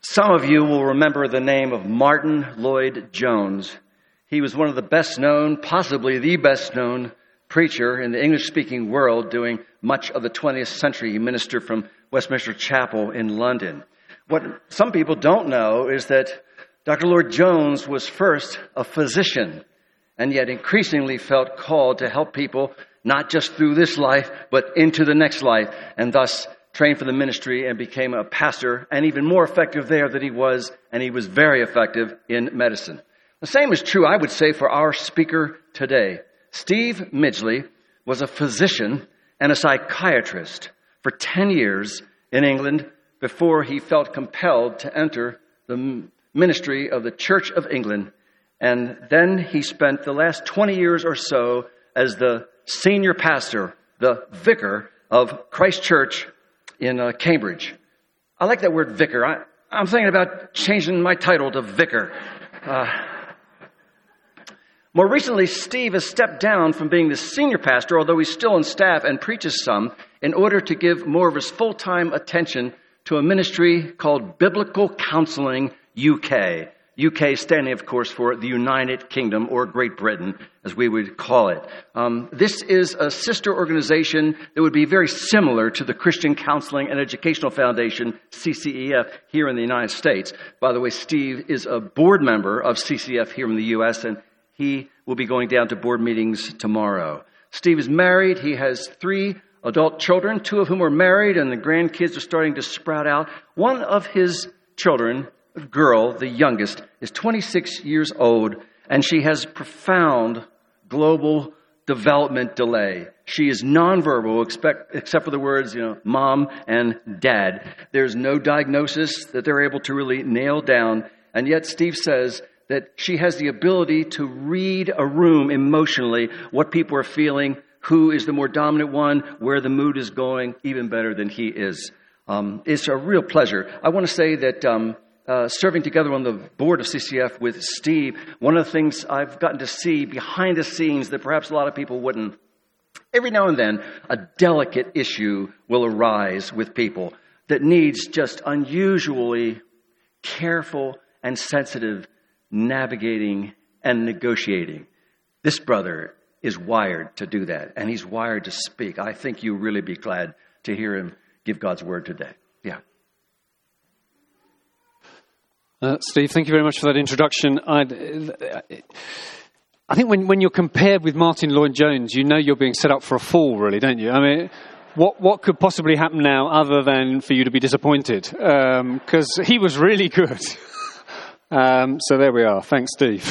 Some of you will remember the name of Martin Lloyd-Jones. He was one of the best known, possibly the best known preacher in the English-speaking world during much of the 20th century. He ministered from Westminster Chapel in London. What some people don't know is that Dr. Lloyd-Jones was first a physician and yet increasingly felt called to help people not just through this life, but into the next life, and thus trained for the ministry and became a pastor, and even more effective there than he was, and he was very effective in medicine. The same is true, I would say, for our speaker today. Steve Midgley was a physician and a psychiatrist for 10 years in England before he felt compelled to enter the ministry of the Church of England. And then he spent the last 20 years or so as the senior pastor, the vicar of Christ Church in Cambridge. I like that word vicar. I'm thinking about changing my title to vicar. More recently, Steve has stepped down from being the senior pastor, although he's still on staff and preaches some, in order to give more of his full-time attention to a ministry called Biblical Counseling UK. UK standing, of course, for the United Kingdom, or Great Britain, as we would call it. This is a sister organization that would be very similar to the Christian Counseling and Educational Foundation, CCEF, here in the United States. By the way, Steve is a board member of CCEF here in the U.S., and he will be going down to board meetings tomorrow. Steve is married. He has 3 adult children, 2 of whom are married, and the grandkids are starting to sprout out. One of his children, a girl, the youngest, is 26 years old, and she has profound global development delay. She is nonverbal, except for the words, mom and dad. There's no diagnosis that they're able to really nail down, and yet Steve says that she has the ability to read a room emotionally, what people are feeling, who is the more dominant one, where the mood is going, even better than he is. It's a real pleasure. I want to say that serving together on the board of CCF with Steve, one of the things I've gotten to see behind the scenes that perhaps a lot of people wouldn't, every now and then a delicate issue will arise with people that needs just unusually careful and sensitive navigating and negotiating. This brother is wired to do that, and he's wired to speak. I think you'll really be glad to hear him give God's word today. Yeah. Steve, thank you very much for that introduction. I think when you're compared with Martin Lloyd-Jones, you know you're being set up for a fall, really, don't you? I mean, what could possibly happen now other than for you to be disappointed? Because he was really good. So there we are. Thanks, Steve.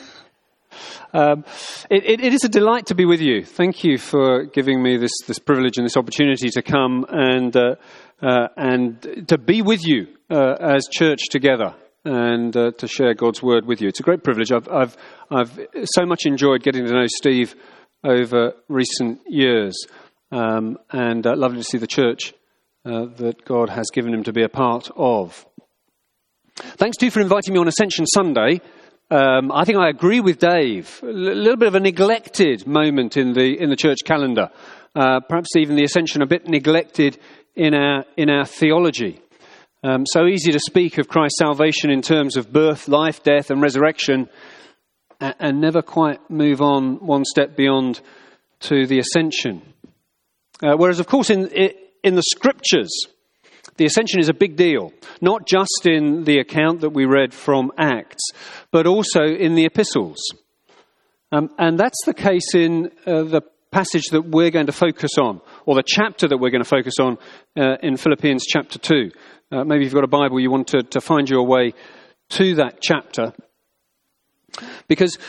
It is a delight to be with you. Thank you for giving me this privilege and this opportunity to come and to be with you as church together and to share God's word with you. It's a great privilege. I've so much enjoyed getting to know Steve over recent years, and lovely to see the church that God has given him to be a part of. Thanks too for inviting me on Ascension Sunday. I think I agree with Dave. A little bit of a neglected moment in the church calendar. Perhaps even the Ascension a bit neglected in our theology. So easy to speak of Christ's salvation in terms of birth, life, death, and resurrection, and never quite move on one step beyond to the Ascension. Whereas, of course, in the Scriptures, the Ascension is a big deal, not just in the account that we read from Acts, but also in the epistles. And that's the case in the passage that we're going to focus on, or the chapter that we're going to focus on in Philippians chapter 2. Maybe if you've got a Bible, you want to find your way to that chapter. Because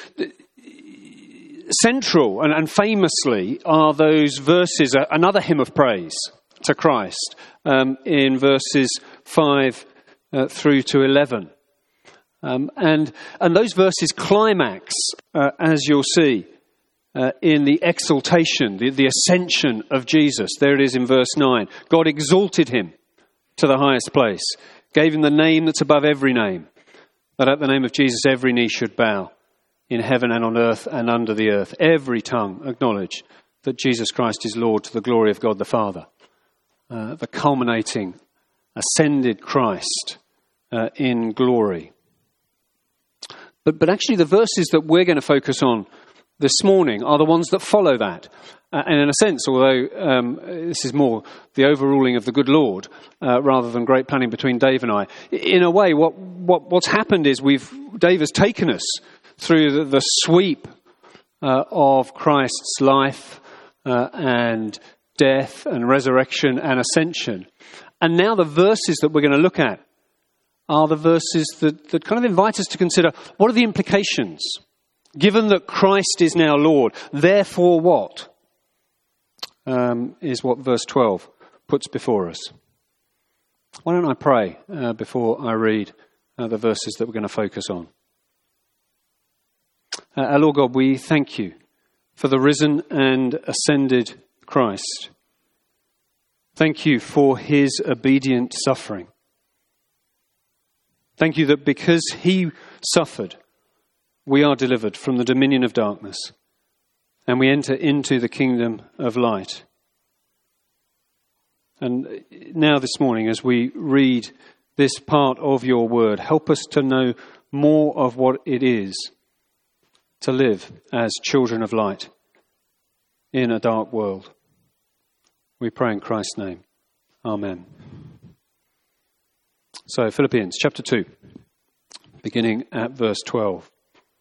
central and famously are those verses, another hymn of praise to Christ, in verses 5 through to 11. And those verses climax, as you'll see, in the exaltation, the ascension of Jesus. There it is in verse 9. God exalted him to the highest place, gave him the name that's above every name, that at the name of Jesus every knee should bow, in heaven and on earth and under the earth. Every tongue acknowledge that Jesus Christ is Lord, to the glory of God the Father. The culminating, ascended Christ in glory. But actually the verses that we're going to focus on this morning are the ones that follow that. And in a sense, although this is more the overruling of the good Lord rather than great planning between Dave and I, in a way what's happened is Dave has taken us through the sweep of Christ's life and death and resurrection and ascension. And now the verses that we're going to look at are the verses that kind of invite us to consider, what are the implications? Given that Christ is now Lord, therefore what? Is what verse 12 puts before us. Why don't I pray before I read the verses that we're going to focus on? Our Lord God, we thank you for the risen and ascended Christ. Thank you for his obedient suffering. Thank you that because he suffered, we are delivered from the dominion of darkness and we enter into the kingdom of light. And now this morning, as we read this part of your word, help us to know more of what it is to live as children of light in a dark world. We pray in Christ's name. Amen. So, Philippians chapter 2, beginning at verse 12.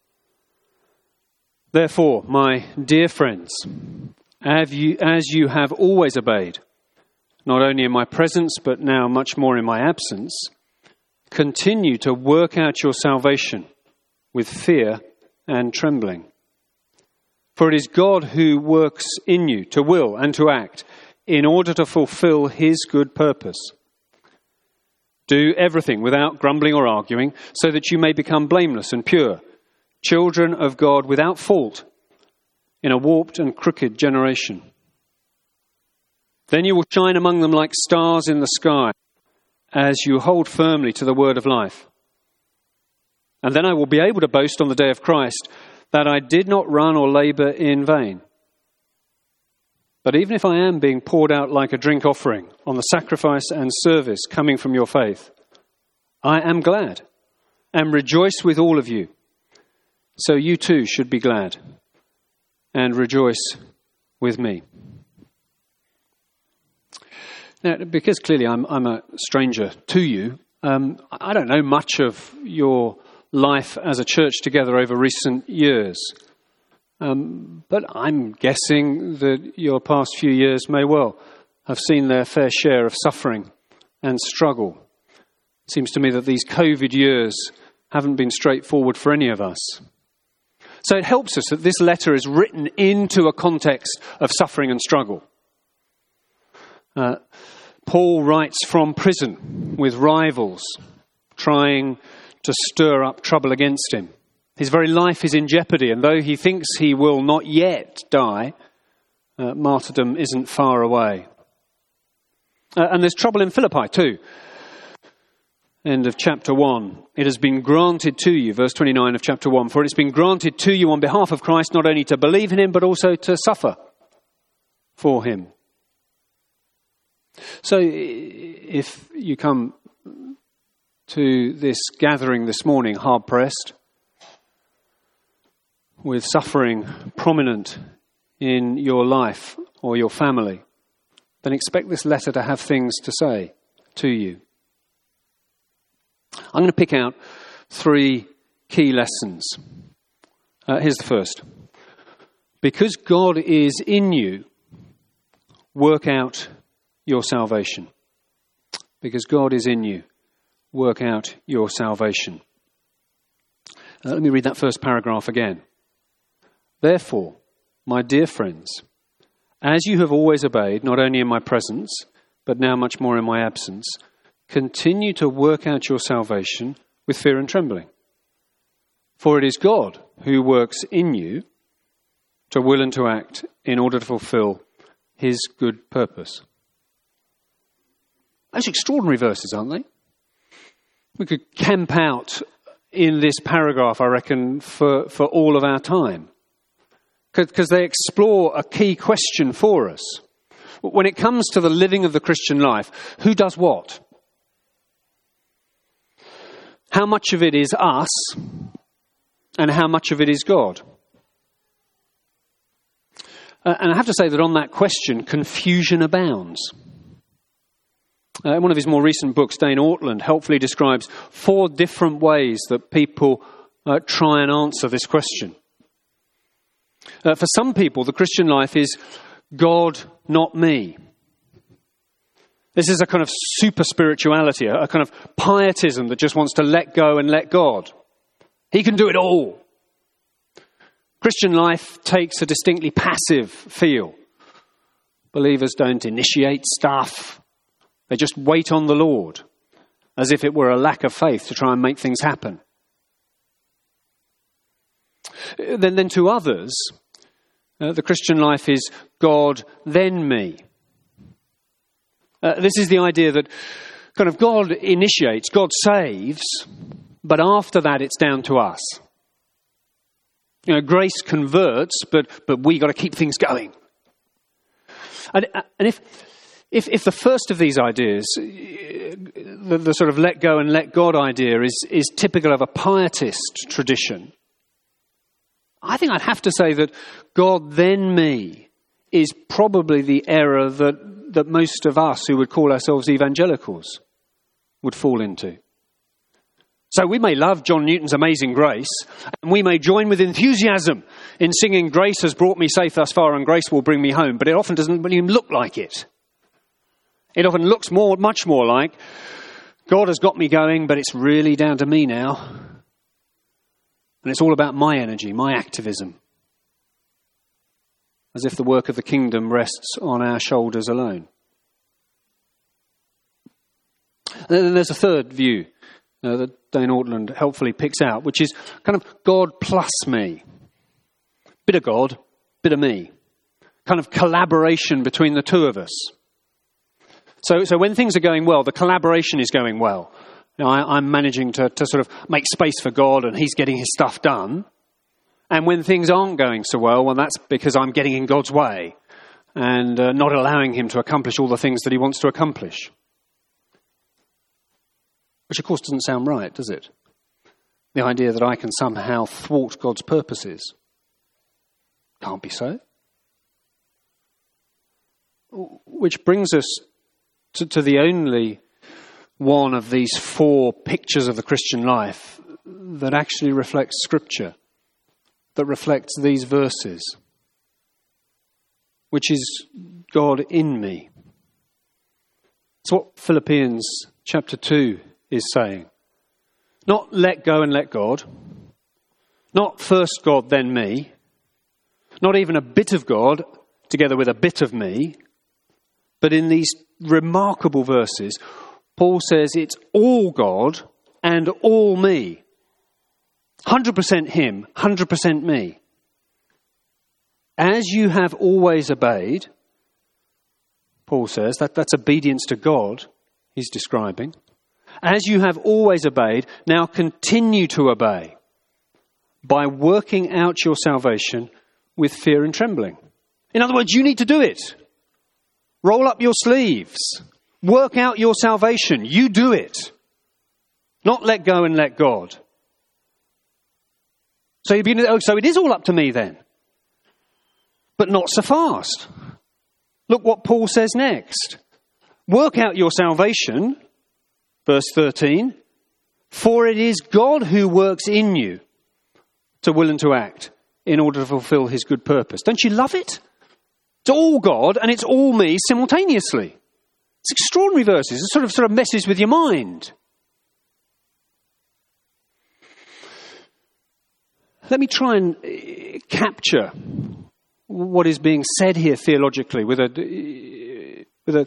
Therefore, my dear friends, as you have always obeyed, not only in my presence, but now much more in my absence, continue to work out your salvation with fear and trembling. For it is God who works in you to will and to act in order to fulfill his good purpose. Do everything without grumbling or arguing, so that you may become blameless and pure, children of God without fault, in a warped and crooked generation. Then you will shine among them like stars in the sky, as you hold firmly to the word of life. And then I will be able to boast on the day of Christ that I did not run or labor in vain. But even if I am being poured out like a drink offering on the sacrifice and service coming from your faith, I am glad and rejoice with all of you. So you too should be glad and rejoice with me. Now, because clearly I'm a stranger to you, I don't know much of your life as a church together over recent years. But I'm guessing that your past few years may well have seen their fair share of suffering and struggle. It seems to me that these COVID years haven't been straightforward for any of us. So it helps us that this letter is written into a context of suffering and struggle. Paul writes from prison with rivals trying to stir up trouble against him. His very life is in jeopardy, and though he thinks he will not yet die, martyrdom isn't far away. And there's trouble in Philippi too. End of chapter 1. It has been granted to you, verse 29 of chapter 1, for it has been granted to you on behalf of Christ not only to believe in him, but also to suffer for him. So if you come to this gathering this morning hard-pressed, with suffering prominent in your life or your family, then expect this letter to have things to say to you. I'm going to pick out 3 key lessons. Here's the first. Because God is in you, work out your salvation. Because God is in you, work out your salvation. Let me read that first paragraph again. Therefore, my dear friends, as you have always obeyed, not only in my presence, but now much more in my absence, continue to work out your salvation with fear and trembling. For it is God who works in you to will and to act in order to fulfill his good purpose. Those extraordinary verses, aren't they? We could camp out in this paragraph, I reckon, for all of our time. Because they explore a key question for us. When it comes to the living of the Christian life, who does what? How much of it is us and how much of it is God? And I have to say that on that question, confusion abounds. In one of his more recent books, Dane Ortland helpfully describes 4 different ways that people try and answer this question. For some people, the Christian life is God, not me. This is a kind of super spirituality, a kind of pietism that just wants to let go and let God. He can do it all. Christian life takes a distinctly passive feel. Believers don't initiate stuff. They just wait on the Lord, as if it were a lack of faith to try and make things happen. Then to others, the Christian life is God, then me. This is the idea that kind of God initiates, God saves, but after that it's down to us. You know, grace converts, but we got to keep things going. And if the first of these ideas, the sort of let go and let God idea, is typical of a pietist tradition, I think I'd have to say that God then me is probably the error that most of us who would call ourselves evangelicals would fall into. So we may love John Newton's Amazing Grace, and we may join with enthusiasm in singing "Grace has brought me safe thus far and grace will bring me home," but it often doesn't even look like it. It often looks much more like God has got me going, but it's really down to me now. And it's all about my energy, my activism. As if the work of the kingdom rests on our shoulders alone. Then there's a third view that Dane Ortland helpfully picks out, which is kind of God plus me. Bit of God, bit of me. Kind of collaboration between the two of us. So when things are going well, the collaboration is going well. You know, I'm managing to sort of make space for God and he's getting his stuff done. And when things aren't going so well, that's because I'm getting in God's way and not allowing him to accomplish all the things that he wants to accomplish. Which, of course, doesn't sound right, does it? The idea that I can somehow thwart God's purposes. Can't be so. Which brings us to the only one of these 4 pictures of the Christian life that actually reflects Scripture, that reflects these verses, which is God in me. It's what Philippians chapter 2 is saying. Not let go and let God, not first God then me, not even a bit of God together with a bit of me, but in these remarkable verses, Paul says it's all God and all me. 100% him, 100% me. As you have always obeyed, Paul says, that's obedience to God he's describing. As you have always obeyed, now continue to obey by working out your salvation with fear and trembling. In other words, you need to do it. Roll up your sleeves. Work out your salvation. You do it. Not let go and let God. So it is all up to me then. But not so fast. Look what Paul says next. Work out your salvation, verse 13, for it is God who works in you to will and to act in order to fulfill his good purpose. Don't you love it? It's all God and it's all me simultaneously. It's extraordinary verses. It sort of messes with your mind. Let me try and capture what is being said here theologically with a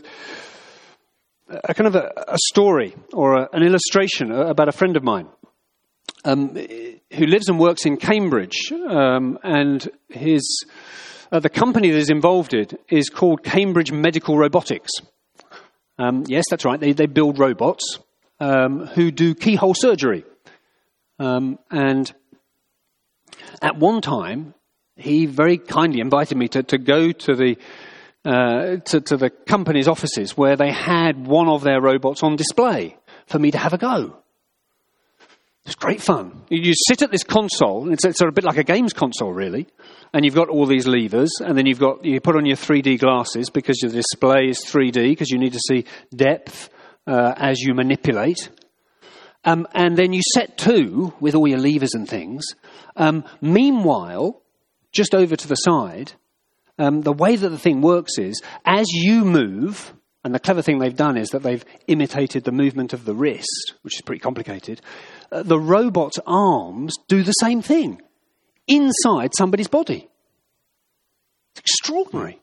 kind of a story or an illustration about a friend of mine who lives and works in Cambridge, and the company that is involved in is called Cambridge Medical Robotics. Yes, that's right. They build robots who do keyhole surgery. And at one time, he very kindly invited me to go to the company's offices where they had one of their robots on display for me to have a go. It's great fun. You sit at this console, and it's sort of a bit like a games console, really. And you've got all these levers, and then you put on your 3D glasses because your display is 3D, because you need to see depth as you manipulate. And then you set 2 with all your levers and things. Meanwhile, just over to the side, the way that the thing works is, as you move, and the clever thing they've done is that they've imitated the movement of the wrist, which is pretty complicated, the robot's arms do the same thing inside somebody's body. It's extraordinary.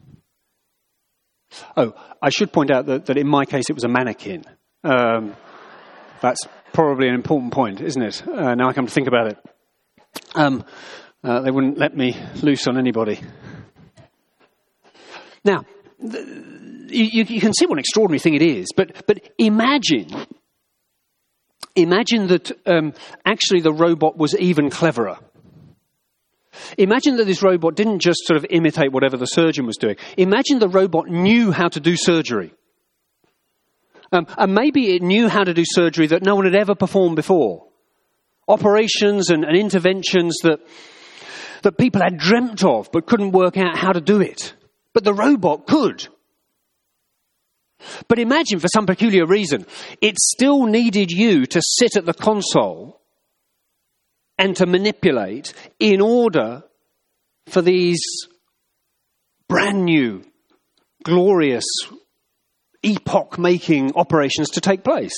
Oh, I should point out that in my case it was a mannequin. That's probably an important point, isn't it? Now I come to think about it. They wouldn't let me loose on anybody. Now, you can see what an extraordinary thing it is, but imagine that actually the robot was even cleverer. Imagine that this robot didn't just sort of imitate whatever the surgeon was doing. Imagine the robot knew how to do surgery. And maybe it knew how to do surgery that no one had ever performed before. Operations and interventions that people had dreamt of but couldn't work out how to do it. But the robot could. But imagine, for some peculiar reason, it still needed you to sit at the console and to manipulate in order for these brand new, glorious, epoch-making operations to take place.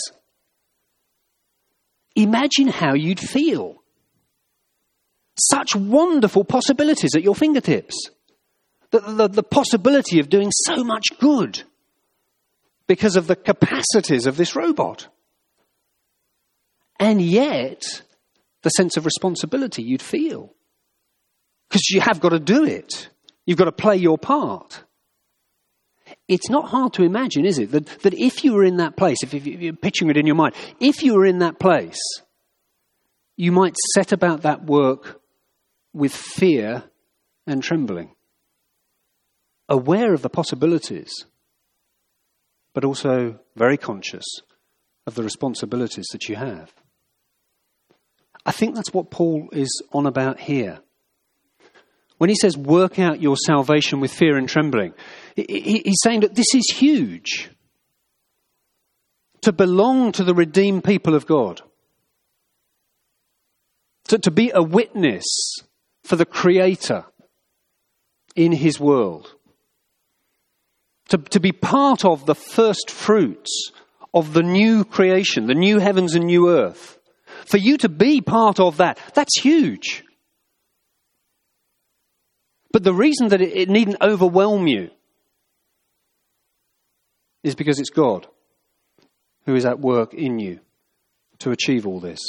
Imagine how you'd feel. Such wonderful possibilities at your fingertips. The possibility of doing so much good because of the capacities of this robot. And yet, the sense of responsibility you'd feel. Because you have got to do it. You've got to play your part. It's not hard to imagine, is it, that if you were in that place, if you're picturing it in your mind, if you were in that place, you might set about that work with fear and trembling. Aware of the possibilities, but also very conscious of the responsibilities that you have. I think that's what Paul is on about here. When he says, work out your salvation with fear and trembling, he's saying that this is huge. To belong to the redeemed people of God. To be a witness for the Creator in his world. To be part of the first fruits of the new creation, the new heavens and new earth. For you to be part of that, that's huge. But the reason that it needn't overwhelm you is because it's God who is at work in you to achieve all this.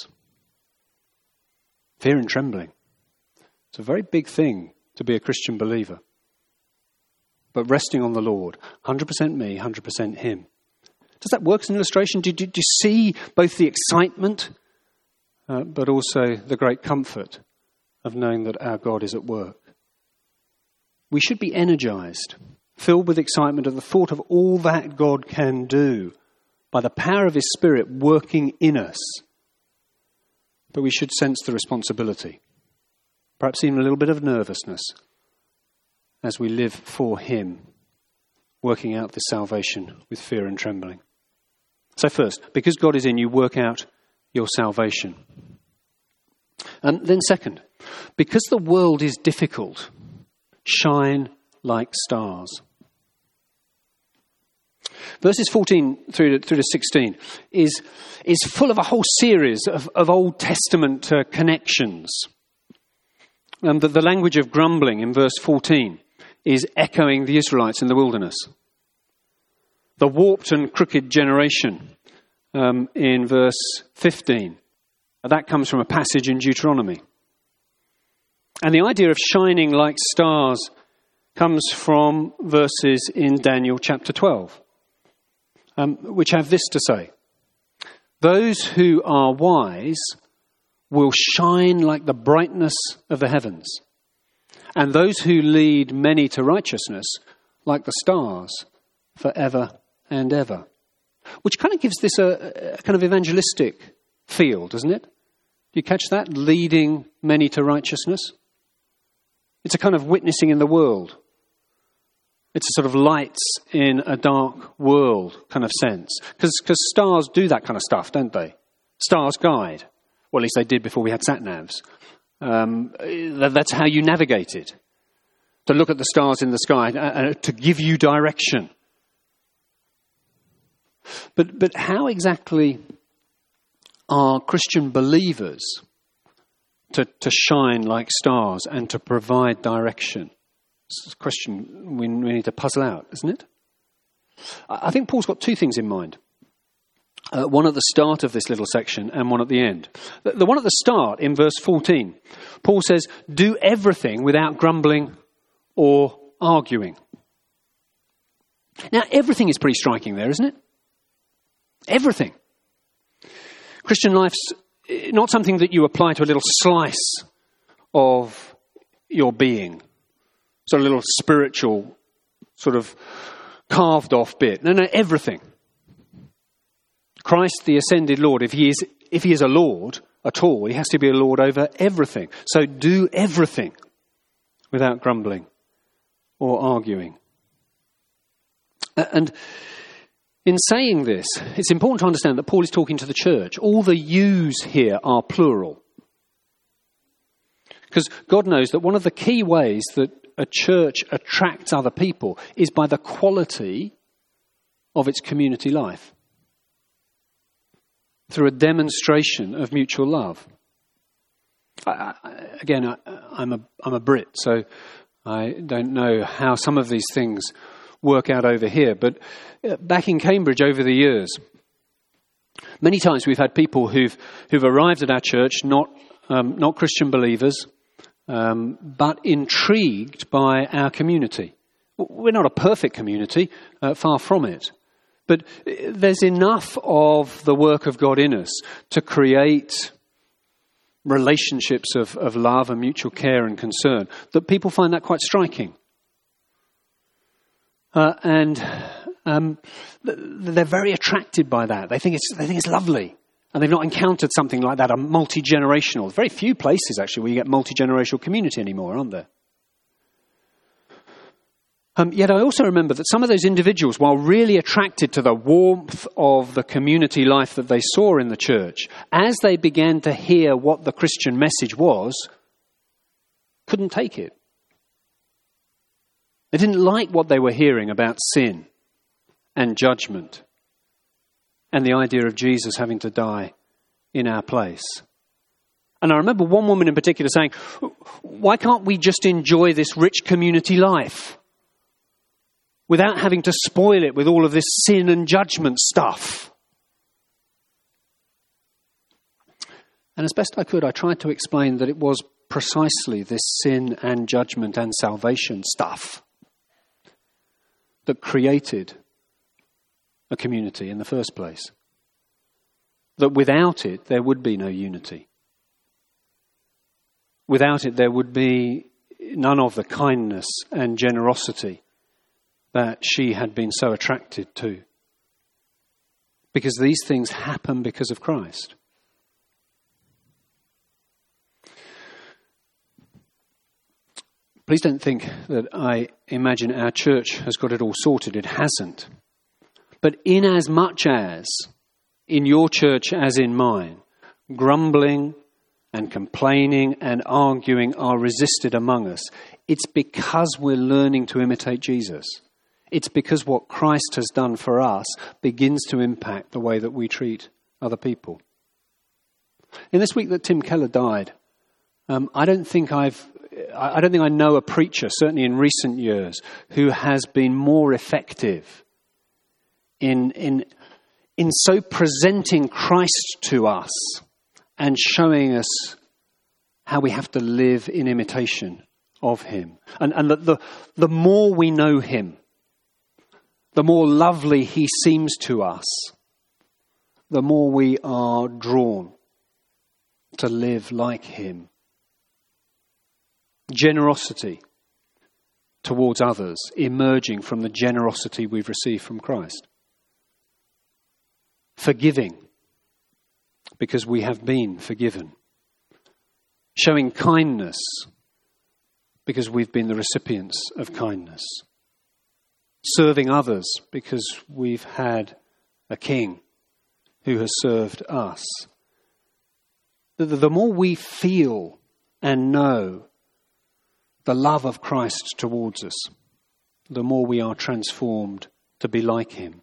Fear and trembling. It's a very big thing to be a Christian believer. But resting on the Lord, 100% me, 100% him. Does that work as an illustration? Do you see both the excitement, but also the great comfort of knowing that our God is at work? We should be energized, filled with excitement at the thought of all that God can do by the power of his Spirit working in us. But we should sense the responsibility, perhaps even a little bit of nervousness, as we live for him, working out this salvation with fear and trembling. So first, because God is in you, work out your salvation. And then second, because the world is difficult, shine like stars. Verses 14 through to 16 is full of a whole series of Old Testament connections. The language of grumbling in verse 14 is echoing the Israelites in the wilderness. The warped and crooked generation in verse 15. That comes from a passage in Deuteronomy. And the idea of shining like stars comes from verses in Daniel chapter 12, which have this to say. Those who are wise will shine like the brightness of the heavens, and those who lead many to righteousness like the stars forever and ever. Which kind of gives this a kind of evangelistic feel, doesn't it? you catch that? Leading many to righteousness. It's a kind of witnessing in the world. It's a sort of lights in a dark world kind of sense. Because stars do that kind of stuff, don't they? Stars guide. Well, at least they did before we had sat-navs. That's how you navigated. To look at the stars in the sky to give you direction. But how exactly are Christian believers to shine like stars and to provide direction? It's a question we need to puzzle out, isn't it? I think Paul's got two things in mind. One at the start of this little section and one at the end. The one at the start, in verse 14, Paul says, do everything without grumbling or arguing. Now, everything is pretty striking there, isn't it? Everything. Christian life's not something that you apply to a little slice of your being. So a little spiritual, sort of carved off bit. No, everything. Christ, the ascended Lord, if he is a Lord at all, he has to be a Lord over everything. So do everything without grumbling or arguing. And in saying this, it's important to understand that Paul is talking to the church. All the yous here are plural. Because God knows that one of the key ways that a church attracts other people is by the quality of its community life. Through a demonstration of mutual love. I'm a Brit, so I don't know how some of these things work out over here. But back in Cambridge over the years, many times we've had people who've arrived at our church, not Christian believers, but intrigued by our community. We're not a perfect community, far from it. But there's enough of the work of God in us to create relationships of love and mutual care and concern that people find that quite striking. And they're very attracted by that. They think it's lovely. And they've not encountered something like that, a multi-generational. There's very few places, actually, where you get multi-generational community anymore, aren't there? Yet I also remember that some of those individuals, while really attracted to the warmth of the community life that they saw in the church, as they began to hear what the Christian message was, couldn't take it. They didn't like what they were hearing about sin and judgment and the idea of Jesus having to die in our place. And I remember one woman in particular saying, why can't we just enjoy this rich community life without having to spoil it with all of this sin and judgment stuff? And as best I could, I tried to explain that it was precisely this sin and judgment and salvation stuff that created a community in the first place. That without it, there would be no unity. Without it, there would be none of the kindness and generosity that she had been so attracted to. Because these things happen because of Christ. Please don't think that I imagine our church has got it all sorted. It hasn't. But in as much as, in your church as in mine, grumbling and complaining and arguing are resisted among us, it's because we're learning to imitate Jesus. It's because what Christ has done for us begins to impact the way that we treat other people. In this week that Tim Keller died, I don't think I know a preacher, certainly in recent years, who has been more effective in so presenting Christ to us and showing us how we have to live in imitation of him. And that the more we know him, the more lovely he seems to us, the more we are drawn to live like him. Generosity towards others emerging from the generosity we've received from Christ. Forgiving because we have been forgiven showing kindness because we've been the recipients of kindness, serving others because we've had a king who has served us. The more we feel and know the love of Christ towards us, the more we are transformed to be like him.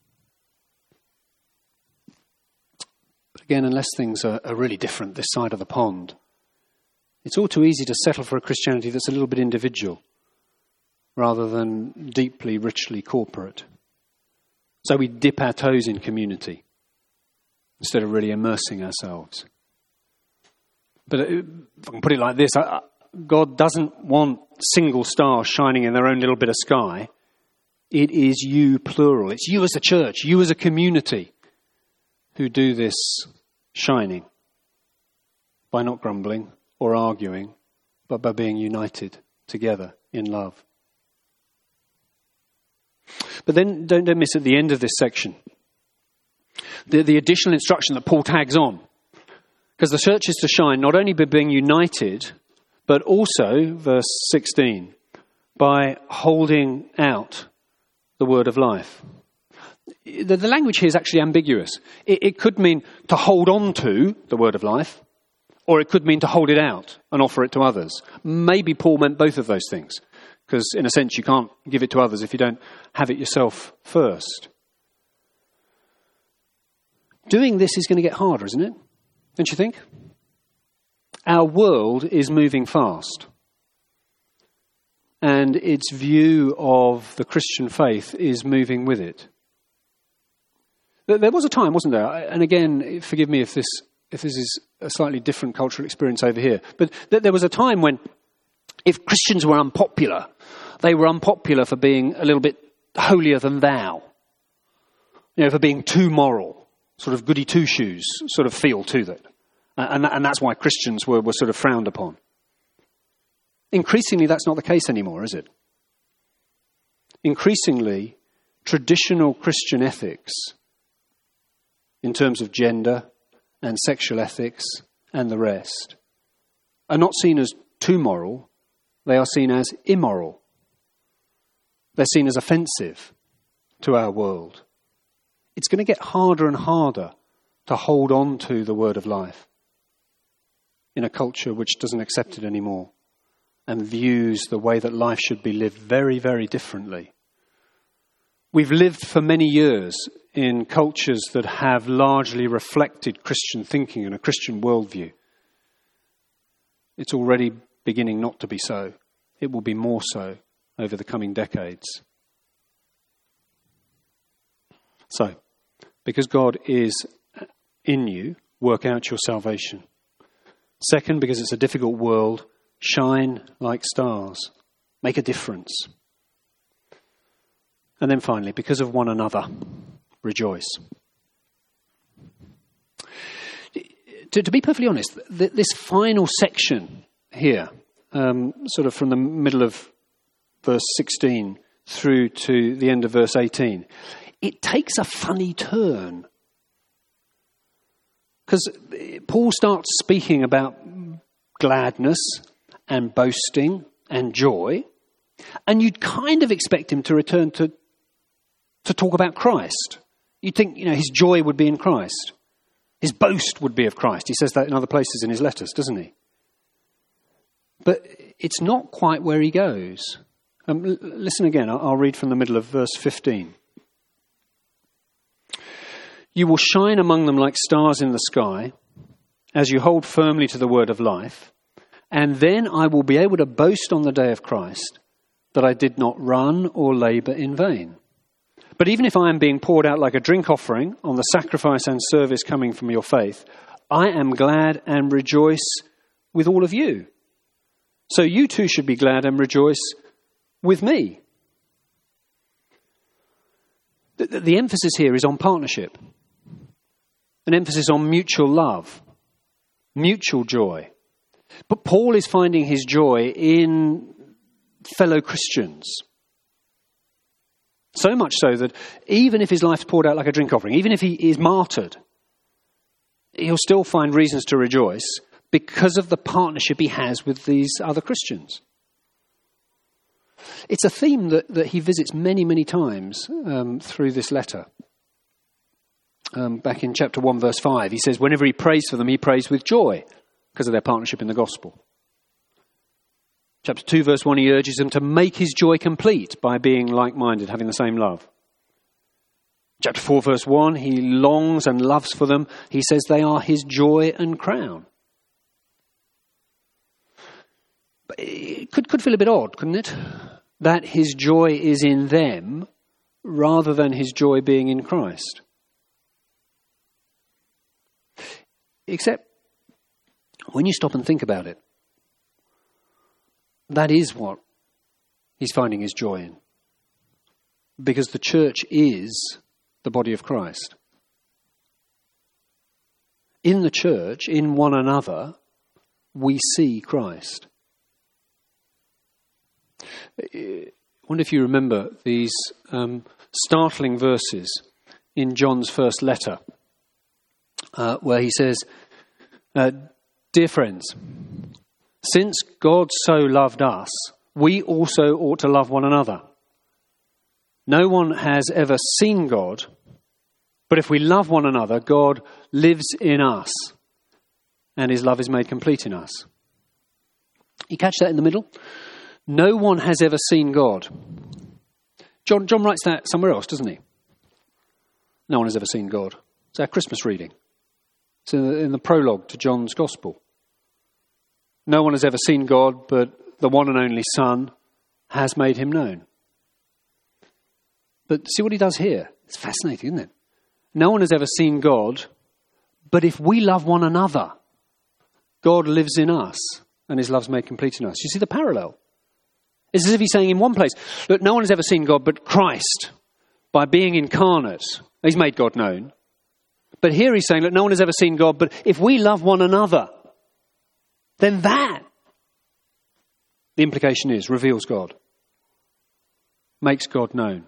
But again, unless things are really different this side of the pond, it's all too easy to settle for a Christianity that's a little bit individual rather than deeply, richly corporate. So we dip our toes in community instead of really immersing ourselves. But if I can put it like this, God doesn't want single stars shining in their own little bit of sky. It is you, plural. It's you as a church, you as a community who do this shining by not grumbling or arguing, but by being united together in love. But then don't miss at the end of this section the additional instruction that Paul tags on. Because the church is to shine not only by being united, but also, verse 16, by holding out the word of life. The language here is actually ambiguous. It could mean to hold on to the word of life, or it could mean to hold it out and offer it to others. Maybe Paul meant both of those things, because in a sense you can't give it to others if you don't have it yourself first. Doing this is going to get harder, isn't it? Don't you think? Our world is moving fast. And its view of the Christian faith is moving with it. There was a time, wasn't there? And again, forgive me if this is a slightly different cultural experience over here. But there was a time when if Christians were unpopular, they were unpopular for being a little bit holier than thou. For being too moral. Sort of goody two-shoes sort of feel to that. And that's why Christians were sort of frowned upon. Increasingly, that's not the case anymore, is it? Increasingly, traditional Christian ethics, in terms of gender and sexual ethics and the rest, are not seen as too moral, they are seen as immoral. They're seen as offensive to our world. It's going to get harder and harder to hold on to the word of life in a culture which doesn't accept it anymore and views the way that life should be lived very, very differently. We've lived for many years in cultures that have largely reflected Christian thinking and a Christian worldview. It's already beginning not to be so. It will be more so over the coming decades. So, because God is in you, work out your salvation. Second, because it's a difficult world, shine like stars. Make a difference. And then finally, because of one another, rejoice. To be perfectly honest, this final section here, sort of from the middle of verse 16 through to the end of verse 18, it takes a funny turn. Because Paul starts speaking about gladness and boasting and joy, and you'd kind of expect him to return to talk about Christ. You'd think, his joy would be in Christ. His boast would be of Christ. He says that in other places in his letters, doesn't he? But it's not quite where he goes. Listen again, I'll read from the middle of verse 15. You will shine among them like stars in the sky as you hold firmly to the word of life, and then I will be able to boast on the day of Christ that I did not run or labour in vain. But even if I am being poured out like a drink offering on the sacrifice and service coming from your faith, I am glad and rejoice with all of you. So you too should be glad and rejoice with me. The emphasis here is on partnership. An emphasis on mutual love, mutual joy. But Paul is finding his joy in fellow Christians. So much so that even if his life's poured out like a drink offering, even if he is martyred, he'll still find reasons to rejoice because of the partnership he has with these other Christians. It's a theme that he visits many, many times through this letter. Back in chapter 1, verse 5, he says, whenever he prays for them, he prays with joy because of their partnership in the gospel. Chapter 2, verse 1, he urges them to make his joy complete by being like-minded, having the same love. Chapter 4, verse 1, he longs and loves for them. He says they are his joy and crown. But it could feel a bit odd, couldn't it? That his joy is in them rather than his joy being in Christ. Except when you stop and think about it, that is what he's finding his joy in. Because the church is the body of Christ. In the church, in one another, we see Christ. I wonder if you remember these startling verses in John's first letter, where he says, dear friends, since God so loved us, we also ought to love one another. No one has ever seen God, but if we love one another, God lives in us, and his love is made complete in us. You catch that in the middle? No one has ever seen God. John writes that somewhere else, doesn't he? No one has ever seen God. It's our Christmas reading. It's in the prologue to John's Gospel. No one has ever seen God, but the one and only Son has made him known. But see what he does here? It's fascinating, isn't it? No one has ever seen God, but if we love one another, God lives in us, and his love's made complete in us. You see the parallel? It's as if he's saying in one place, look, no one has ever seen God but Christ, by being incarnate. He's made God known. But here he's saying, look, no one has ever seen God, but if we love one another, then that, the implication is, reveals God, makes God known.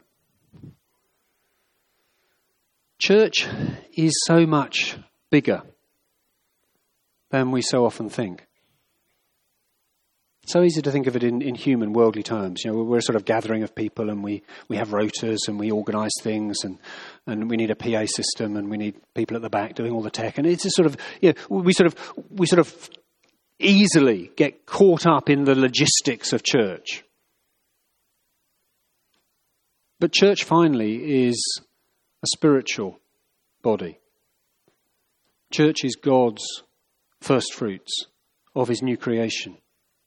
Church is so much bigger than we so often think. It's so easy to think of it in human, worldly terms. You know, we're a sort of gathering of people, and we have rotas, and we organise things, and we need a PA system, and we need people at the back doing all the tech. And it's a sort of, you know, we sort of easily get caught up in the logistics of church. But church finally is a spiritual body. Church is God's first fruits of his new creation.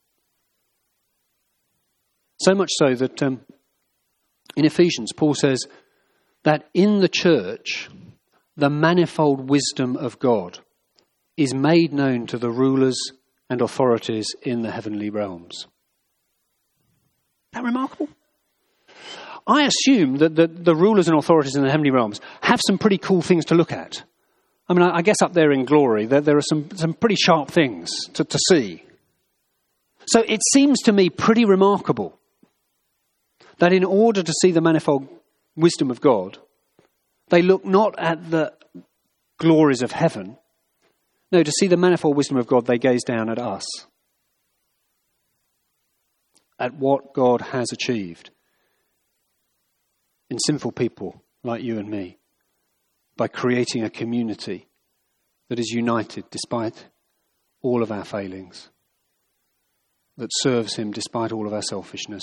So much so that in Ephesians, Paul says that in the church, the manifold wisdom of God is made known to the rulers and authorities in the heavenly realms. Isn't that remarkable? I assume that the rulers and authorities in the heavenly realms have some pretty cool things to look at. I mean, I guess up there in glory, there are some pretty sharp things to see. So it seems to me pretty remarkable that in order to see the manifold wisdom of God, they look not at the glories of heaven. No, to see the manifold wisdom of God, they gaze down at us. At what God has achieved in sinful people like you and me, by creating a community that is united despite all of our failings, that serves him despite all of our selfishness,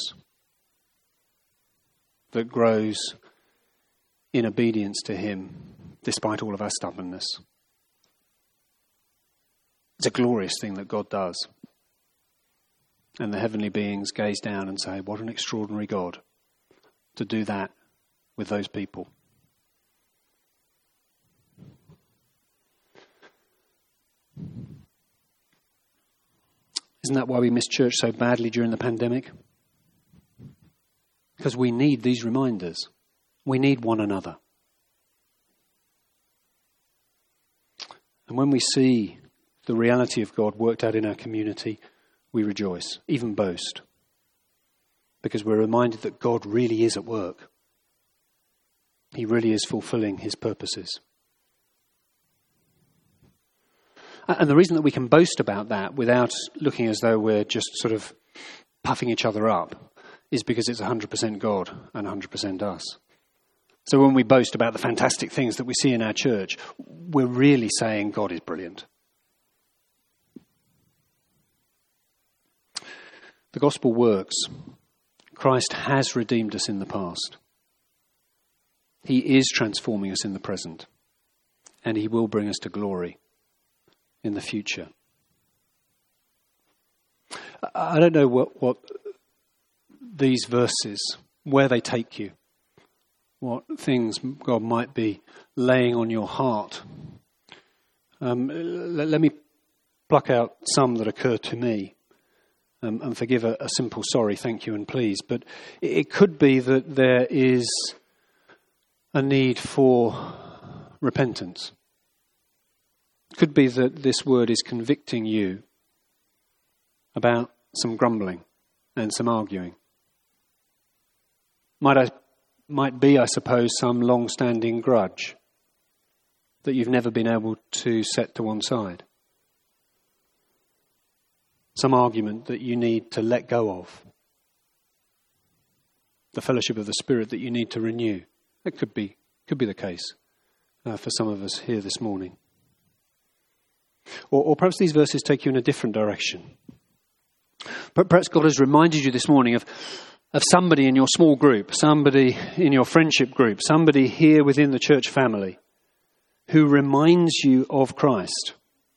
that grows in obedience to him despite all of our stubbornness. It's a glorious thing that God does. And the heavenly beings gaze down and say, what an extraordinary God to do that with those people. Isn't that why we missed church so badly during the pandemic? Because we need these reminders. We need one another. And when we see the reality of God worked out in our community, we rejoice, even boast, because we're reminded that God really is at work. He really is fulfilling his purposes. And the reason that we can boast about that without looking as though we're just sort of puffing each other up is because it's 100% God and 100% us. So when we boast about the fantastic things that we see in our church, we're really saying God is brilliant. The gospel works. Christ has redeemed us in the past. He is transforming us in the present. And he will bring us to glory in the future. I don't know what these verses, where they take you, what things God might be laying on your heart. Let me pluck out some that occur to me and forgive a simple sorry, thank you and please. But it could be that there is a need for repentance. It could be that this word is convicting you about some grumbling and some arguing. Might be, I suppose, some long-standing grudge that you've never been able to set to one side. Some argument that you need to let go of. The fellowship of the Spirit that you need to renew. It could be the case for some of us here this morning. Or perhaps these verses take you in a different direction. But perhaps God has reminded you this morning of somebody in your small group, somebody in your friendship group, somebody here within the church family who reminds you of Christ,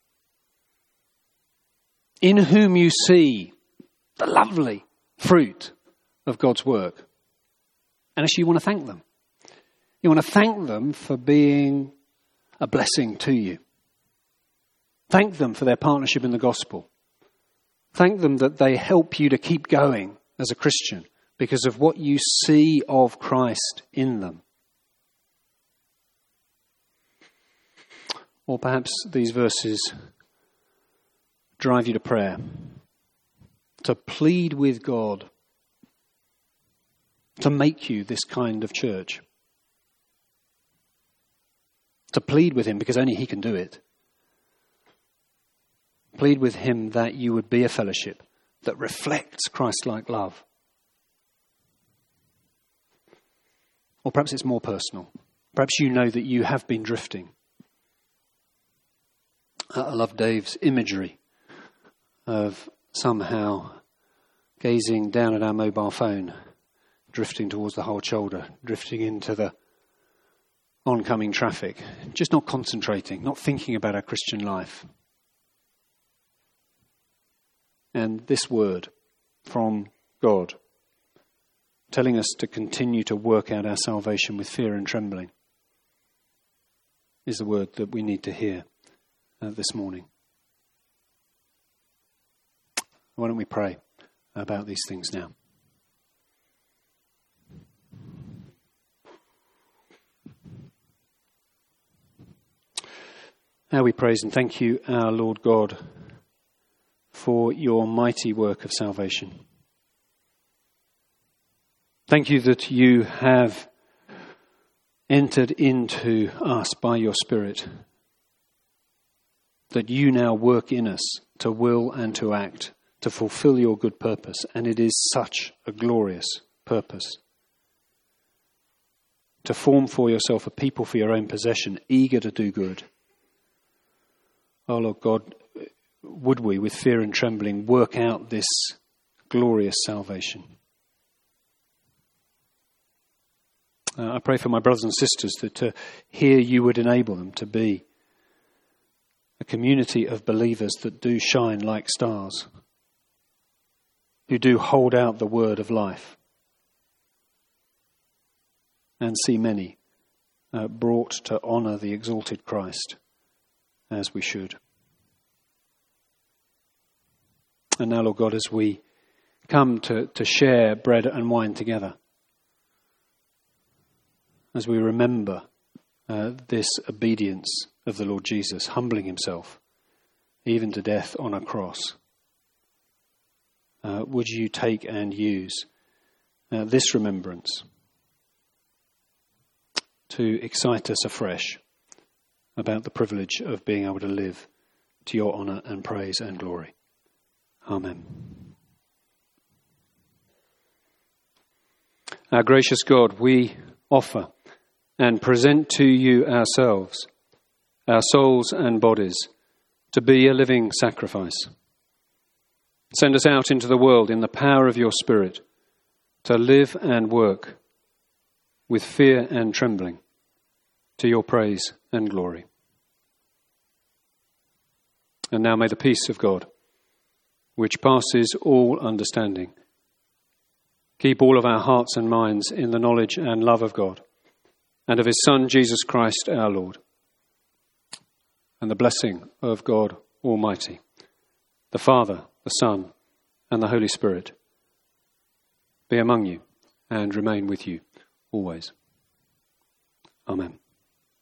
in whom you see the lovely fruit of God's work. And actually you want to thank them. You want to thank them for being a blessing to you. Thank them for their partnership in the gospel. Thank them that they help you to keep going as a Christian because of what you see of Christ in them. Or perhaps these verses drive you to prayer, to plead with God to make you this kind of church. To plead with him because only he can do it. Plead with him that you would be a fellowship that reflects Christ-like love. Or perhaps it's more personal. Perhaps you know that you have been drifting. I love Dave's imagery of somehow gazing down at our mobile phone, drifting towards the whole shoulder, drifting into the oncoming traffic, just not concentrating, not thinking about our Christian life. And this word from God, telling us to continue to work out our salvation with fear and trembling, is the word that we need to hear this morning. Why don't we pray about these things now? How we praise and thank you, our Lord God, for your mighty work of salvation. Thank you that you have entered into us by your Spirit, that you now work in us to will and to act, to fulfill your good purpose, and it is such a glorious purpose. To form for yourself a people for your own possession, eager to do good. Oh Lord God, would we, with fear and trembling, work out this glorious salvation? I pray for my brothers and sisters that here you would enable them to be a community of believers that do shine like stars, who do hold out the word of life and see many brought to honour the exalted Christ as we should. And now, Lord God, as we come to share bread and wine together, as we remember this obedience of the Lord Jesus, humbling himself, even to death on a cross, would you take and use this remembrance to excite us afresh about the privilege of being able to live to your honour and praise and glory. Amen. Our gracious God, we offer and present to you ourselves, our souls and bodies, to be a living sacrifice. Send us out into the world in the power of your Spirit to live and work with fear and trembling to your praise and glory. And now may the peace of God, which passes all understanding, keep all of our hearts and minds in the knowledge and love of God and of his Son, Jesus Christ, our Lord. And the blessing of God Almighty, the Father, the Son, and the Holy Spirit be among you and remain with you always. Amen.